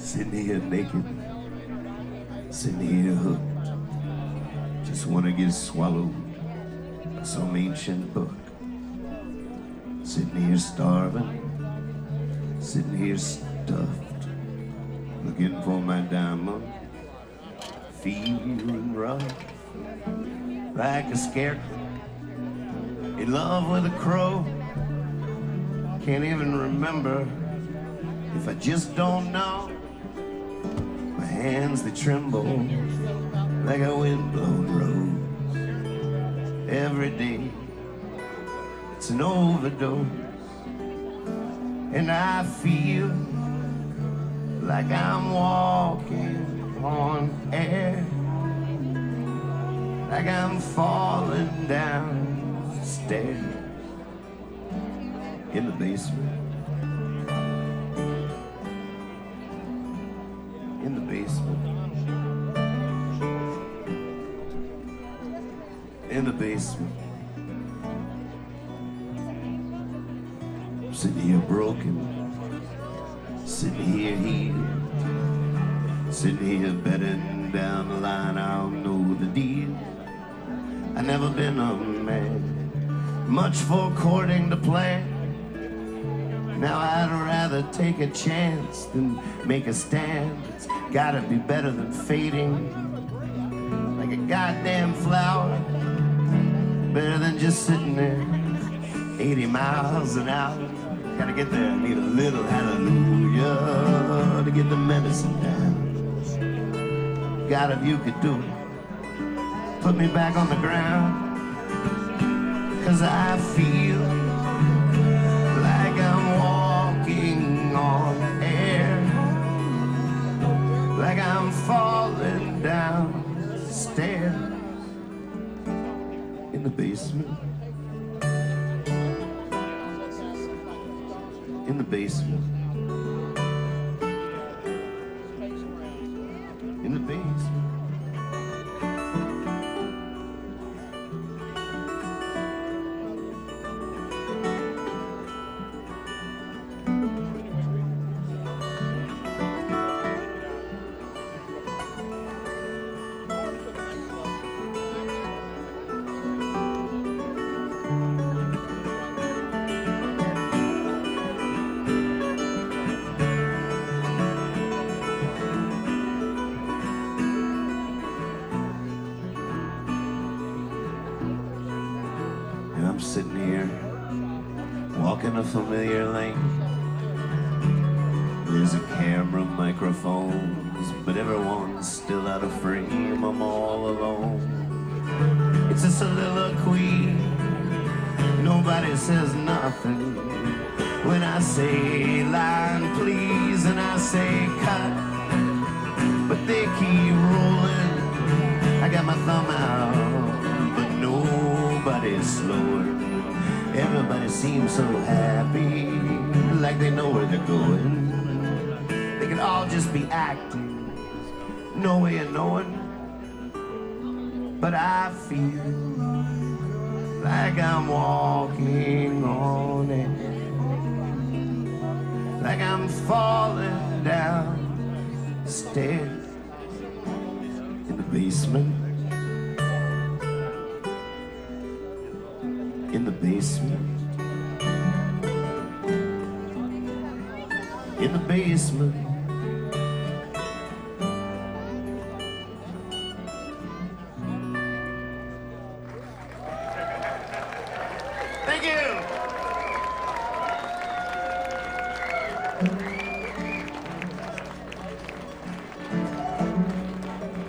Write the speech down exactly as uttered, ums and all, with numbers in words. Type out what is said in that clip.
Sitting here naked, sitting here hooked, just wanna get swallowed by some ancient book. Sitting here starving, sitting here stuffed, looking for my diamond, feeling rough, like a scarecrow, in love with a crow. Can't even remember if I just don't know. My hands, they tremble like a windblown rose. Every day, it's an overdose. And I feel like I'm walking on air, like I'm falling down the stairs in the basement. In the basement. In the basement. Sitting here broken, sitting here healed, sitting here betting down the line, I'll know the deal. I never been a man much for courting to plan. Now I'd rather take a chance than make a stand. It's gotta be better than fading like a goddamn flower. Better than just sitting there eighty miles an hour. Gotta get there, need a little hallelujah to get the medicine down. God, if you could do it, put me back on the ground. Cause I feel like I'm walking on air, like I'm falling down the stairs in the basement. In the basement. In the basement. I'm sitting here, walking a familiar lane. There's a camera, microphones, but everyone's still out of frame. I'm all alone. It's a soliloquy. Nobody says nothing when I say line please and I say cut, but they keep rolling. I got my thumb out, but nobody's slower. Everybody seems so happy, like they know where they're going. They could all just be acting, no way of knowing. But I feel like I'm walking on air, like I'm falling down the stairs in the basement. In the basement. In the basement. Thank you.